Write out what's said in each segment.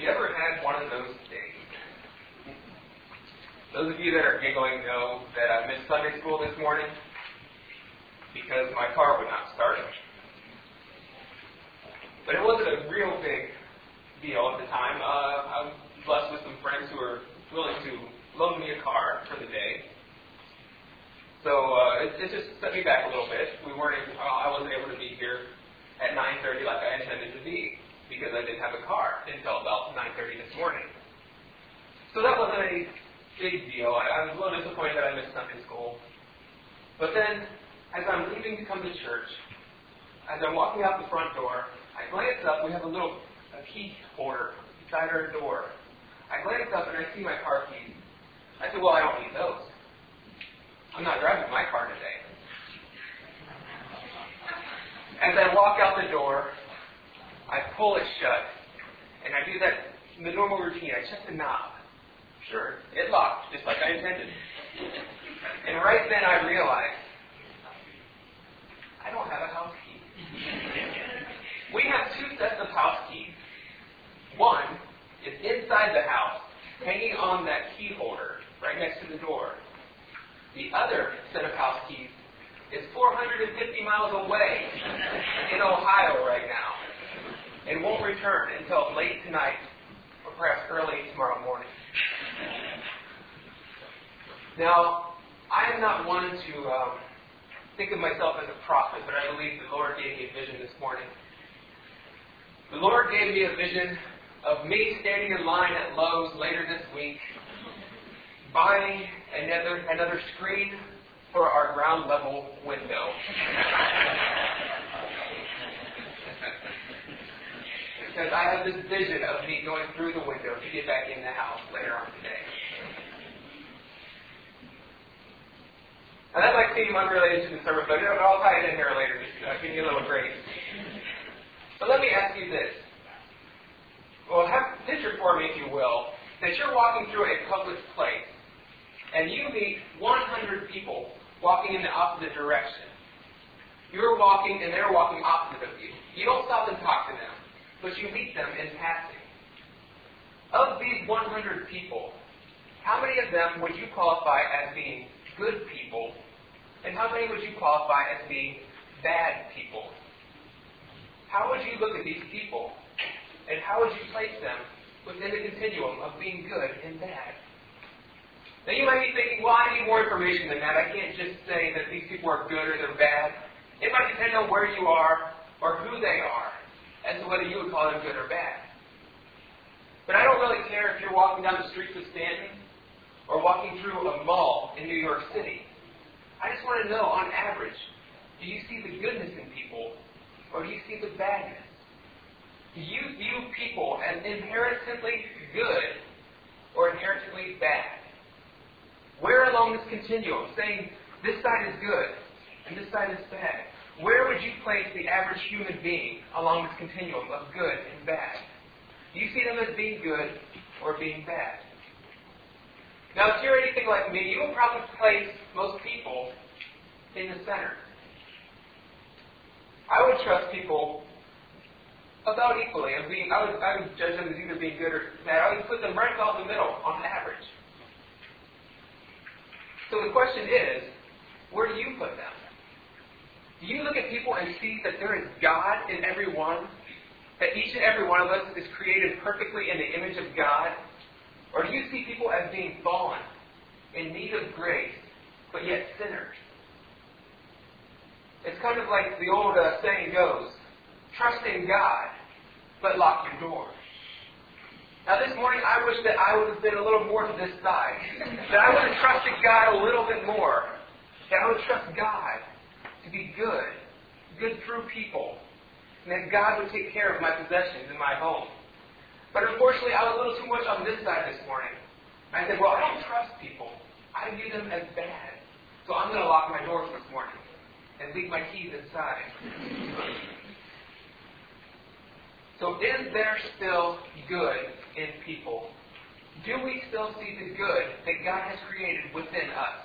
you ever had one of those days? Those of you that are giggling know that I missed Sunday school this morning because my car would not start. But it wasn't a real big deal at the time. I was blessed with some friends who were willing to loan me a car for the day. So it just set me back a little bit. I wasn't able to be here at 9:30 like I intended to be because I didn't have a car until about 9:30 this morning. So that wasn't a big deal. I was a little disappointed that I missed Sunday school. But then, as I'm leaving to come to church, as I'm walking out the front door, I glance up. We have a key holder beside our door. I glance up and I see my car keys. I said, well, I don't need those. I'm not driving my car today. As I walk out the door, I pull it shut, and I do that in the normal routine. I check the knob. Sure, it locked, just like I intended. And right then I realized, I don't have a house key. We have two sets of house keys. One is inside the house, hanging on that key holder right next to the door. The other set of house keys is 450 miles away in Ohio right now and won't return until late tonight or perhaps early tomorrow morning. Now, I am not one to think of myself as a prophet, but I believe the Lord gave me a vision this morning. The Lord gave me a vision of me standing in line at Lowe's later this week, buying another screen for our ground level window. Because I have this vision of me going through the window to get back in the house later on today. Now that might seem unrelated to the sermon, but I'll tie it in here later, just give you a little grace. But let me ask you this. Well, picture for me, if you will, that you're walking through a public place, and you meet 100 people walking in the opposite direction. You're walking, and they're walking opposite of you. You don't stop and talk to them, but you meet them in passing. Of these 100 people, how many of them would you qualify as being good people, and how many would you qualify as being bad people? How would you look at these people, and how would you place them within the continuum of being good and bad? Now you might be thinking, well, I need more information than that. I can't just say that these people are good or they're bad. It might depend on where you are or who they are as to whether you would call them good or bad. But I don't really care if you're walking down the streets of Stanton or walking through a mall in New York City. I just want to know, on average, do you see the goodness in people or do you see the badness? Do you view people as inherently good or inherently bad? Where along this continuum, saying this side is good and this side is bad, where would you place the average human being along this continuum of good and bad? Do you see them as being good or being bad? Now, if you're anything like me, you will probably place most people in the center. I would trust people about equally. I would judge them as either being good or bad. I would put them right about the middle on average. So the question is, where do you put them? Do you look at people and see that there is God in every one? That each and every one of us is created perfectly in the image of God? Or do you see people as being fallen, in need of grace, but yet sinners? It's kind of like the old saying goes, trust in God, but lock your door. Now this morning, I wish that I would have been a little more to this side. That I would have trusted God a little bit more. That I would trust God to be good through people. And that God would take care of my possessions in my home. But unfortunately, I was a little too much on this side this morning. I said, well, I don't trust people. I view them as bad. So I'm going to lock my doors this morning and leave my keys inside. So is there still good in people? Do we still see the good that God has created within us?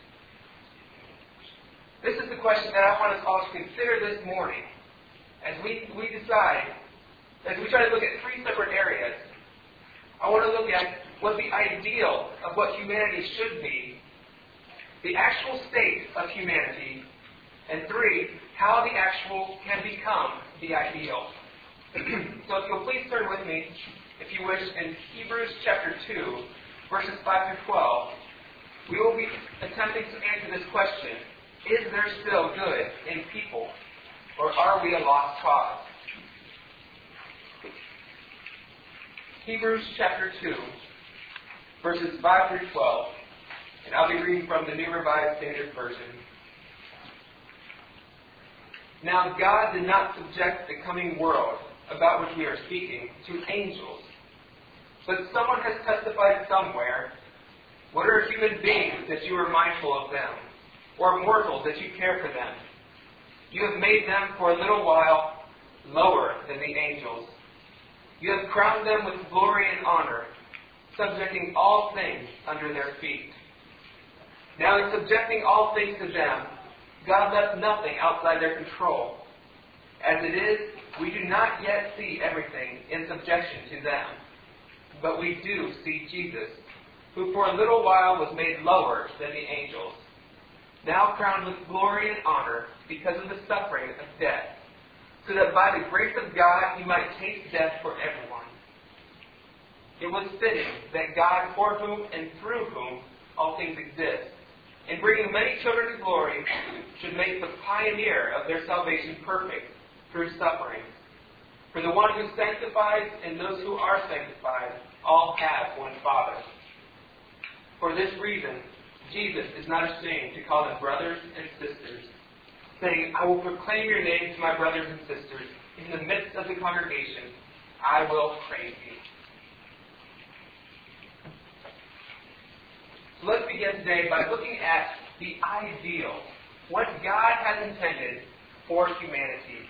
This is the question that I want us all to consider this morning as we decide, as we try to look at three separate areas I want to look at what the ideal of what humanity should be, the actual state of humanity, and 3, how the actual can become the ideal. So if you'll please turn with me, if you wish, in Hebrews chapter 2, verses 5 through 12, we will be attempting to answer this question: is there still good in people, or are we a lost cause? Hebrews chapter 2, verses 5 through 12, and I'll be reading from the New Revised Standard Version. Now God did not subject the coming world, about which we are speaking, to angels. But someone has testified somewhere, what are human beings that you are mindful of them, or mortals that you care for them? You have made them for a little while lower than the angels. You have crowned them with glory and honor, subjecting all things under their feet. Now in subjecting all things to them, God left nothing outside their control. As it is, we do not yet see everything in subjection to them. But we do see Jesus, who for a little while was made lower than the angels, now crowned with glory and honor because of the suffering of death, so that by the grace of God he might taste death for everyone. It was fitting that God, for whom and through whom all things exist, in bringing many children to glory, should make the pioneer of their salvation perfect through suffering. For the one who sanctifies and those who are sanctified all have one Father. For this reason, Jesus is not ashamed to call them brothers and sisters, saying, I will proclaim your name to my brothers and sisters. In the midst of the congregation, I will praise you. So let's begin today by looking at the ideal, what God has intended for humanity.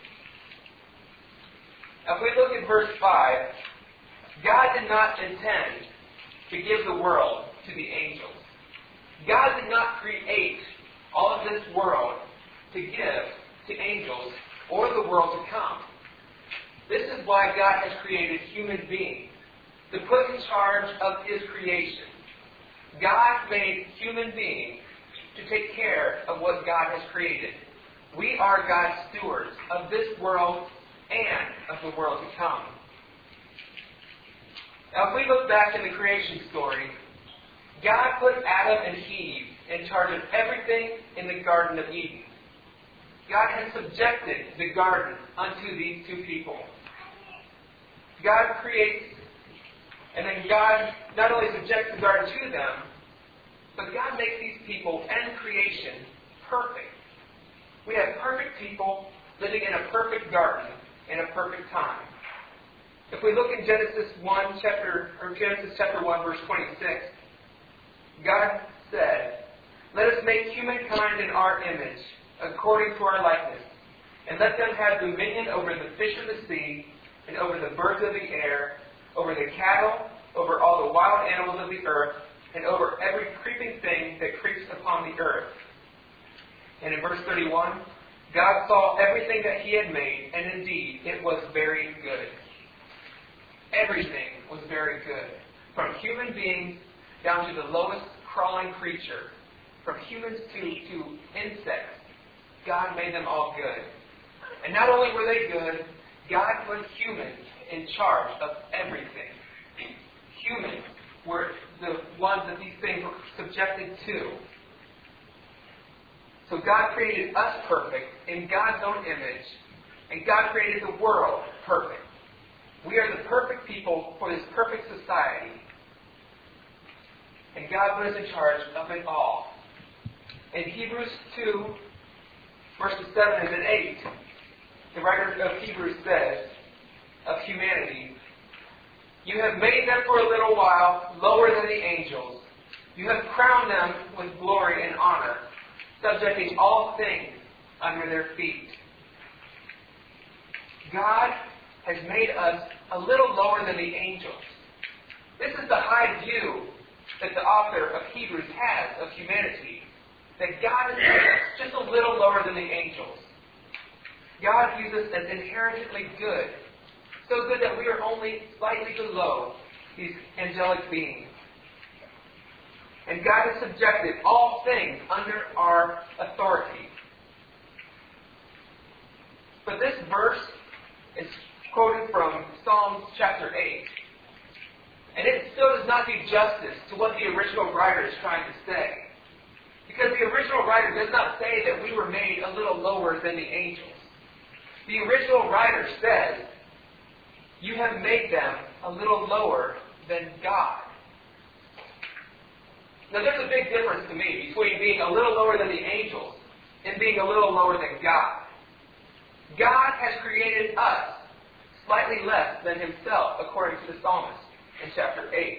If we look at verse 5, God did not intend to give the world to the angels. God did not create all of this world to give to angels or the world to come. This is why God has created human beings, to put in charge of His creation. God made human beings to take care of what God has created. We are God's stewards of this world and of the world to come. Now, if we look back in the creation story, God put Adam and Eve in charge of everything in the Garden of Eden. God had subjected the garden unto these two people. God creates, and then God not only subjects the garden to them, but God makes these people and creation perfect. We have perfect people living in a perfect garden in a perfect time. If we look in Genesis chapter 1, verse 26, God said, let us make humankind in our image, according to our likeness, and let them have dominion over the fish of the sea, and over the birds of the air, over the cattle, over all the wild animals of the earth, and over every creeping thing that creeps upon the earth. And in verse 31, God saw everything that He had made, and indeed it was very good. Everything was very good. From human beings down to the lowest crawling creature, from humans to insects, God made them all good. And not only were they good, God put humans in charge of everything. Humans were the ones that these things were subjected to. So God created us perfect in God's own image, and God created the world perfect. We are the perfect people for this perfect society. And God put us in charge of it all. In Hebrews 2, verses 7 and 8, the writer of Hebrews says of humanity, you have made them for a little while lower than the angels. You have crowned them with glory and honor, subjecting all things under their feet. God has made us a little lower than the angels. This is the high view that the author of Hebrews has of humanity, that God has made us just a little lower than the angels. God views us as inherently good, so good that we are only slightly below these angelic beings. And God has subjected all things under our authority. But this verse is quoted from Psalms chapter 8. And it still does not do justice to what the original writer is trying to say. Because the original writer does not say that we were made a little lower than the angels. The original writer says, you have made them a little lower than God. Now there's a big difference to me between being a little lower than the angels and being a little lower than God. God has created us slightly less than himself, according to the psalmist in chapter 8.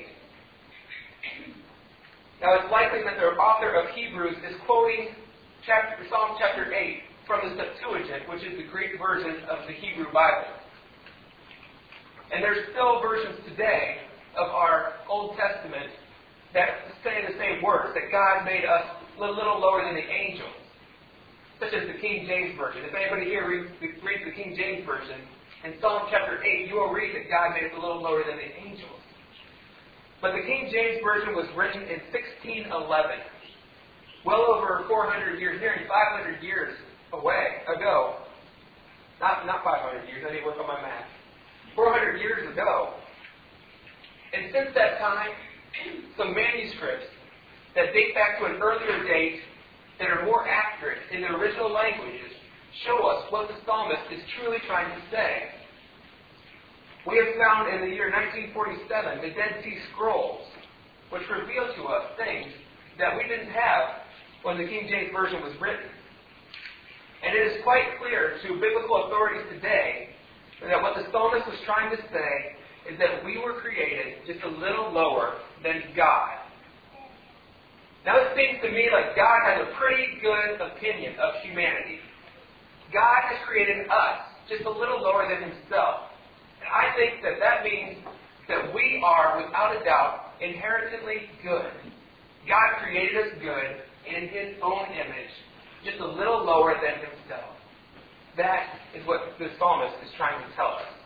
Now it's likely that the author of Hebrews is quoting Psalm chapter 8 from the Septuagint, which is the Greek version of the Hebrew Bible. And there's still versions today of our Old Testament that say the same words, that God made us a little lower than the angels, such as the King James Version. If anybody here reads the King James Version, in Psalm chapter 8, you will read that God made us a little lower than the angels. But the King James Version was written in 1611, well over 400 years, nearly 500 years ago. Not 500 years, I need to work on my math. 400 years ago. And since that time, some manuscripts that date back to an earlier date that are more accurate in the original languages show us what the psalmist is truly trying to say. We have found in the year 1947 the Dead Sea Scrolls, which reveal to us things that we didn't have when the King James Version was written. And it is quite clear to biblical authorities today that what the psalmist was trying to say is that we were created just a little lower than God. Now it seems to me like God has a pretty good opinion of humanity. God has created us just a little lower than himself. And I think that that means that we are, without a doubt, inherently good. God created us good in his own image, just a little lower than himself. That is what the psalmist is trying to tell us.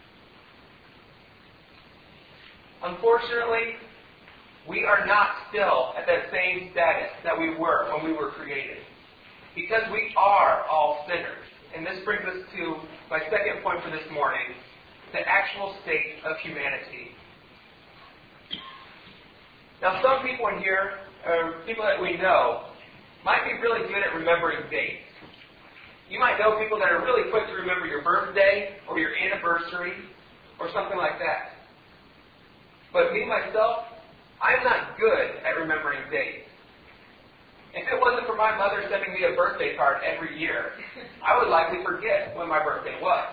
Unfortunately, we are not still at that same status that we were when we were created. Because we are all sinners. And this brings us to my second point for this morning, the actual state of humanity. Now, some people in here, or people that we know, might be really good at remembering dates. You might know people that are really quick to remember your birthday or your anniversary or something like that. But me, myself, I'm not good at remembering dates. If it wasn't for my mother sending me a birthday card every year, I would likely forget when my birthday was.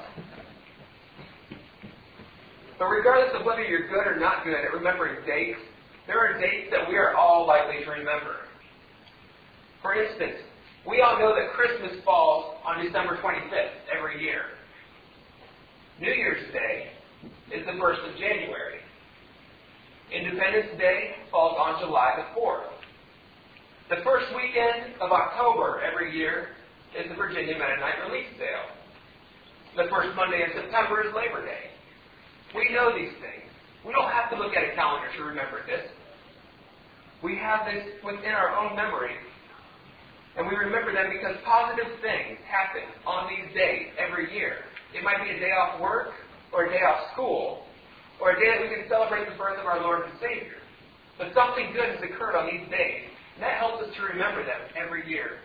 But regardless of whether you're good or not good at remembering dates, there are dates that we are all likely to remember. For instance, we all know that Christmas falls on December 25th every year. New Year's Day is the 1st of January. Independence Day falls on July the 4th. The first weekend of October every year is the Virginia Mennonite Relief Sale. The first Monday in September is Labor Day. We know these things. We don't have to look at a calendar to remember this. We have this within our own memory. And we remember them because positive things happen on these days every year. It might be a day off work, or a day off school, or a day that we can celebrate the birth of our Lord and Savior. But something good has occurred on these days, and that helps us to remember them every year.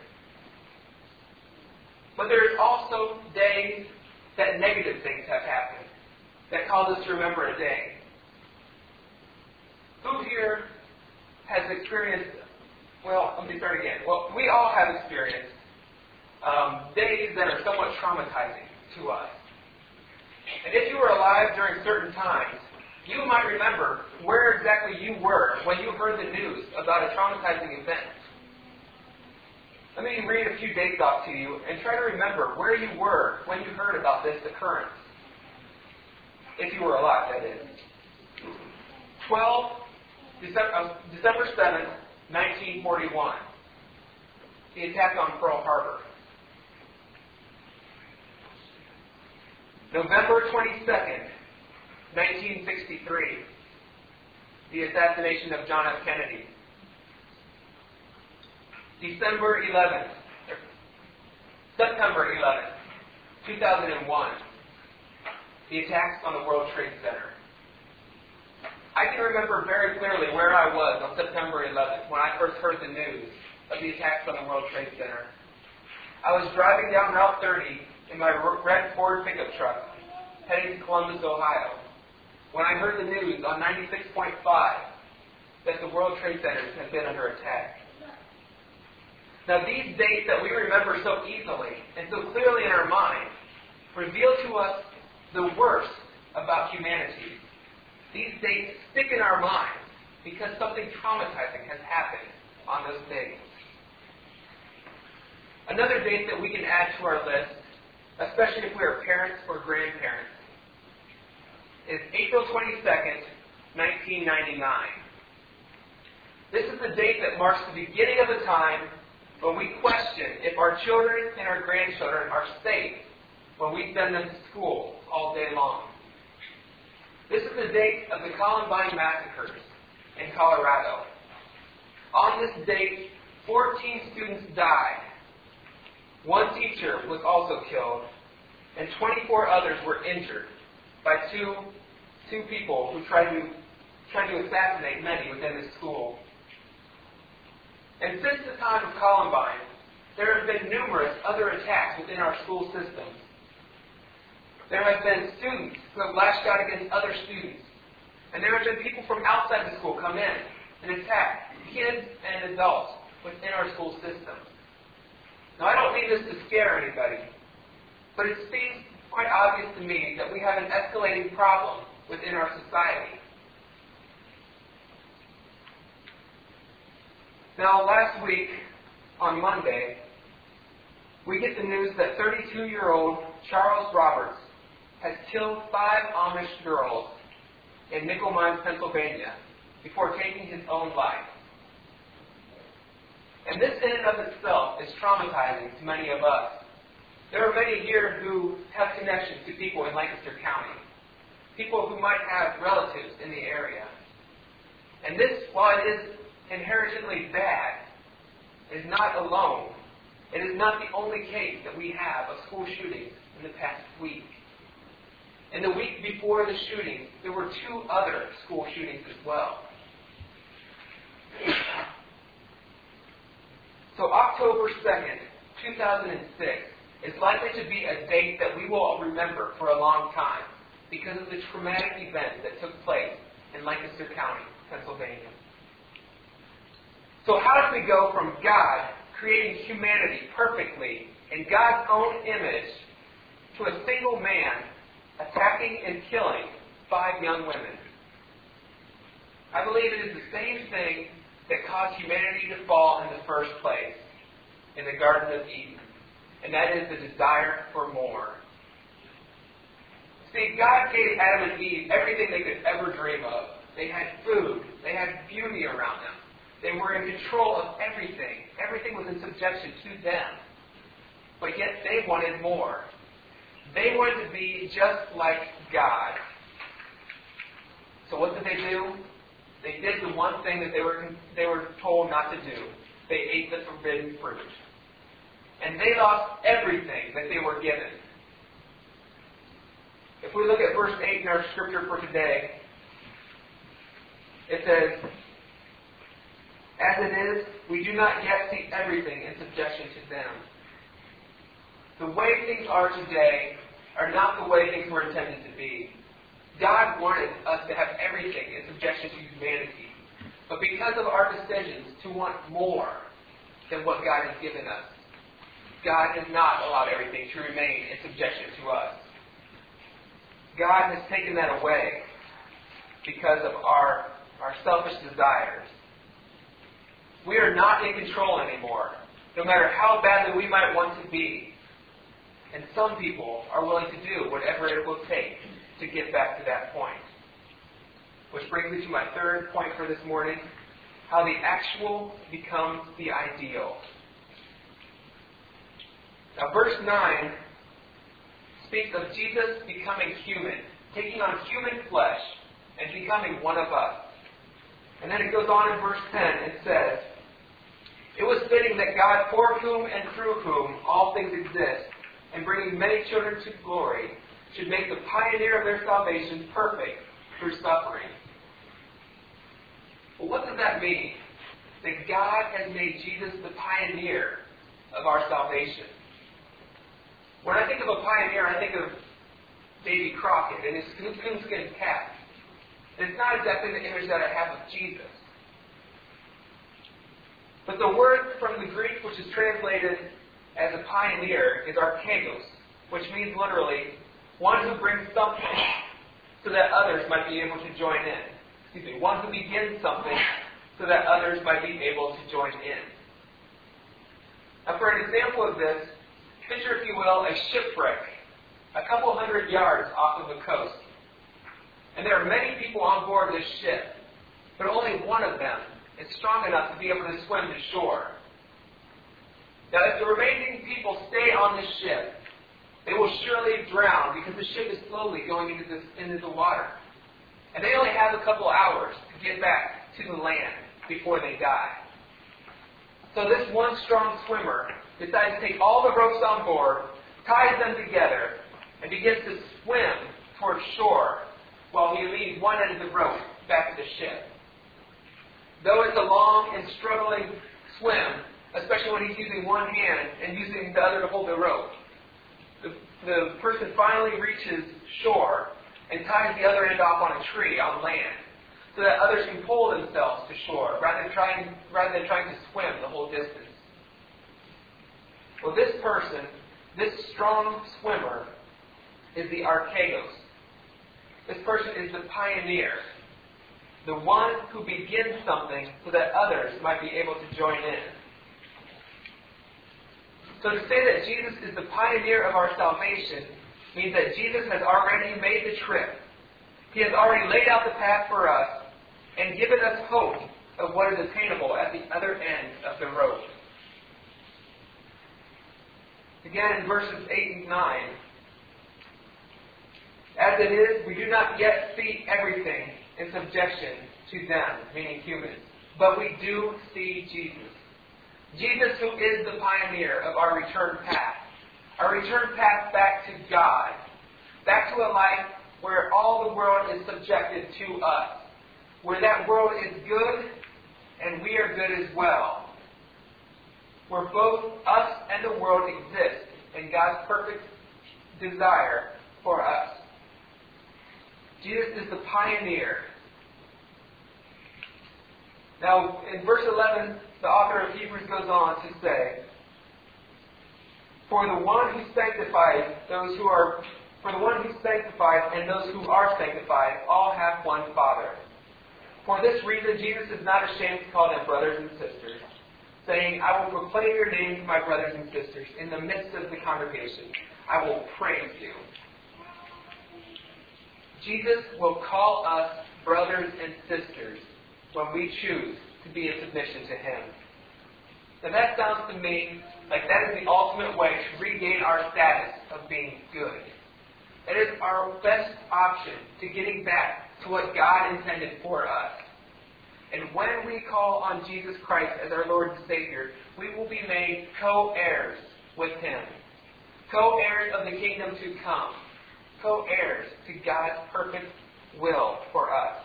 But there's also days that negative things have happened that cause us to remember a day. Who here has experienced, well, let me start again. Well, we all have experienced days that are somewhat traumatizing to us. And if you were alive during certain times, you might remember where exactly you were when you heard the news about a traumatizing event. Let me read a few dates off to you and try to remember where you were when you heard about this occurrence. If you were alive, that is. December 7th, 1941. The attack on Pearl Harbor. November 22nd, 1963. the assassination of John F. Kennedy. September 11th, 2001, the attacks on the World Trade Center. I can remember very clearly where I was on September 11th when I first heard the news of the attacks on the World Trade Center. I was driving down Route 30 in my red Ford pickup truck, heading to Columbus, Ohio, when I heard the news on 96.5 that the World Trade Centers had been under attack. Now, these dates that we remember so easily and so clearly in our minds reveal to us the worst about humanity. These dates stick in our minds because something traumatizing has happened on those days. Another date that we can add to our list, especially if we are parents or grandparents, is April 22nd, 1999. This is the date that marks the beginning of a time when we question if our children and our grandchildren are safe when we send them to school all day long. This is the date of the Columbine massacres in Colorado. On this date, 14 students died. One teacher was also killed, and 24 others were injured by two people who tried to assassinate many within the school. And since the time of Columbine, there have been numerous other attacks within our school systems. There have been students who have lashed out against other students. And there have been people from outside the school come in and attack kids and adults within our school system. Now, I don't mean this to scare anybody, but it seems quite obvious to me that we have an escalating problem within our society. Now, last week, on Monday, we get the news that 32-year-old Charles Roberts has killed 5 Amish girls in Nickel Mines, Pennsylvania, before taking his own life. And this in and of itself is traumatizing to many of us. There are many here who have connections to people in Lancaster County, people who might have relatives in the area. And this, while it is inherently bad, is not alone. It is not the only case that we have of school shootings in the past week. In the week before the shooting, there were 2 other school shootings as well. So October 2nd, 2006 is likely to be a date that we will remember for a long time because of the traumatic event that took place in Lancaster County, Pennsylvania. So how did we go from God creating humanity perfectly in God's own image to a single man attacking and killing 5 young women? I believe it is the same thing that caused humanity to fall in the first place in the Garden of Eden, and that is the desire for more. See, God gave Adam and Eve everything they could ever dream of. They had food. They had beauty around them. They were in control of everything. Everything was in subjection to them. But yet they wanted more. They wanted to be just like God. So what did they do? They did the one thing that they were told not to do. They ate the forbidden fruit. And they lost everything that they were given. If we look at verse 8 in our scripture for today, it says, "As it is, we do not yet see everything in subjection to them." The way things are today are not the way things were intended to be. God wanted us to have everything in subjection to humanity. But because of our decisions to want more than what God has given us, God has not allowed everything to remain in subjection to us. God has taken that away because of our selfish desires. We are not in control anymore, no matter how badly we might want to be. And some people are willing to do whatever it will take to get back to that point. Which brings me to my third point for this morning, how the actual becomes the ideal. Now, verse 9 speaks of Jesus becoming human, taking on human flesh and becoming one of us. And then it goes on in verse 10 and says, "It was fitting that God, for whom and through whom all things exist, and bringing many children to glory, should make the pioneer of their salvation perfect through suffering." Well, what does that mean? That God has made Jesus the pioneer of our salvation. When I think of a pioneer, I think of Davy Crockett and his coonskin cap. And it's not exactly the image that I have of Jesus. But the word from the Greek which is translated as a pioneer is archegos, which means literally one who brings something so that others might be able to join in. Excuse me, one who begins something so that others might be able to join in. Now, for an example of this, picture, if you will, a shipwreck a couple hundred yards off of the coast. And there are many people on board this ship, but only one of them is strong enough to be able to swim to shore. Now, if the remaining people stay on this ship, they will surely drown because the ship is slowly going into the water. And they only have a couple hours to get back to the land before they die. So this one strong swimmer decides to take all the ropes on board, ties them together, and begins to swim towards shore while he leads one end of the rope back to the ship. Though it's a long and struggling swim, especially when he's using one hand and using the other to hold the rope, the person finally reaches shore and ties the other end off on a tree on land so that others can pull themselves to shore rather than trying to swim the whole distance. Well, this person, this strong swimmer, is the archegos. This person is the pioneer, the one who begins something so that others might be able to join in. So to say that Jesus is the pioneer of our salvation means that Jesus has already made the trip. He has already laid out the path for us and given us hope of what is attainable at the other end of the road. Again, in verses 8 and 9, "As it is, we do not yet see everything in subjection to them," meaning humans, "but we do see Jesus. Jesus, who is the pioneer of our return path back to God, back to a life where all the world is subjected to us, where that world is good and we are good as well, where both us and the world exist in God's perfect desire for us. Jesus is the pioneer. Now, in verse 11, the author of Hebrews goes on to say, For the one who sanctifies and those who are sanctified all have one Father. For this reason, Jesus is not ashamed to call them brothers and sisters, saying, I will proclaim your name to my brothers and sisters. In the midst of the congregation, I will praise you." Jesus will call us brothers and sisters when we choose to be in submission to Him. Now that sounds to me like that is the ultimate way to regain our status of being good. It is our best option to getting back to what God intended for us. And when we call on Jesus Christ as our Lord and Savior, we will be made co-heirs with Him. Co-heirs of the kingdom to come. Co-heirs to God's perfect will for us.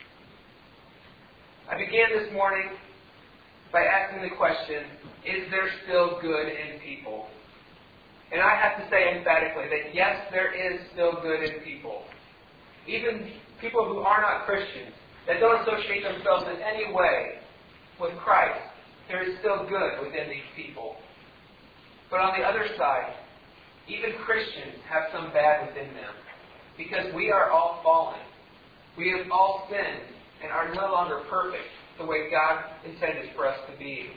I began this morning by asking the question, is there still good in people? And I have to say emphatically that yes, there is still good in people. Even people who are not Christians, that don't associate themselves in any way with Christ, there is still good within these people. But on the other side, even Christians have some bad within them, because we are all fallen. We have all sinned and are no longer perfect the way God intended for us to be.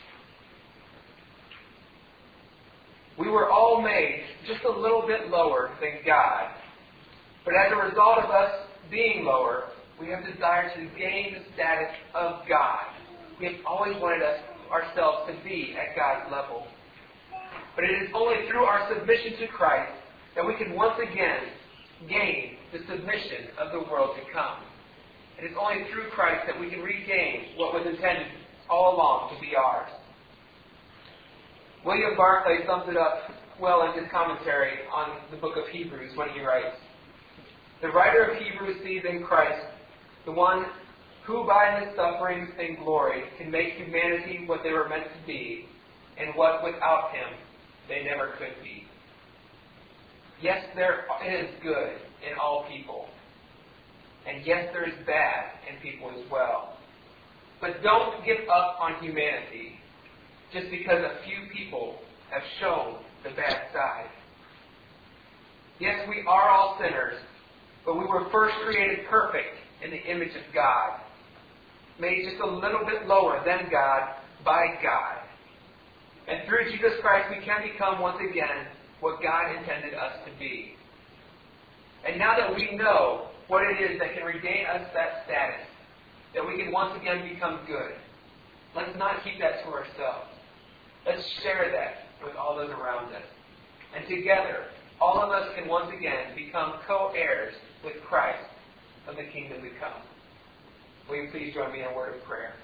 We were all made just a little bit lower than God. But as a result of us being lower, we have desire to gain the status of God. We have always wanted ourselves to be at God's level. But it is only through our submission to Christ that we can once again gain the submission of the world to come. It is only through Christ that we can regain what was intended all along to be ours. William Barclay sums it up well in his commentary on the book of Hebrews when he writes, "The writer of Hebrews sees in Christ the one who by his sufferings and glory can make humanity what they were meant to be, and what without him they never could be." Yes, there is good in all people. And yes, there is bad in people as well. But don't give up on humanity just because a few people have shown the bad side. Yes, we are all sinners, but we were first created perfect in the image of God, made just a little bit lower than God by God. And through Jesus Christ, we can become once again what God intended us to be. And now that we know what it is that can regain us that status, that we can once again become good, let's not keep that to ourselves. Let's share that with all those around us. And together, all of us can once again become co-heirs with Christ of the kingdom to come. Will you please join me in a word of prayer?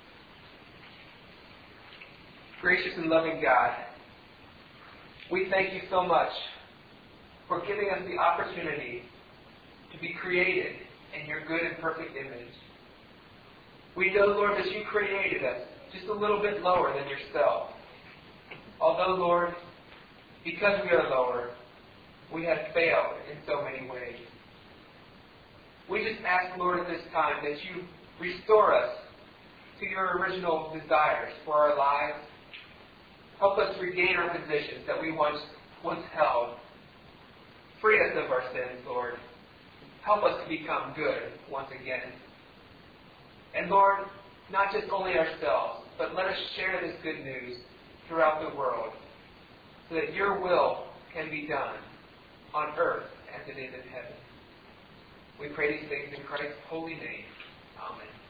Gracious and loving God, we thank you so much for giving us the opportunity to be created in your good and perfect image. We know, Lord, that you created us just a little bit lower than yourself. Although, Lord, because we are lower, we have failed in so many ways. We just ask, Lord, at this time that you restore us to your original desires for our lives. Help us regain our positions that we once held. Free us of our sins, Lord. Help us to become good once again. And Lord, not just only ourselves, but let us share this good news throughout the world so that your will can be done on earth as it is in heaven. We pray these things in Christ's holy name. Amen.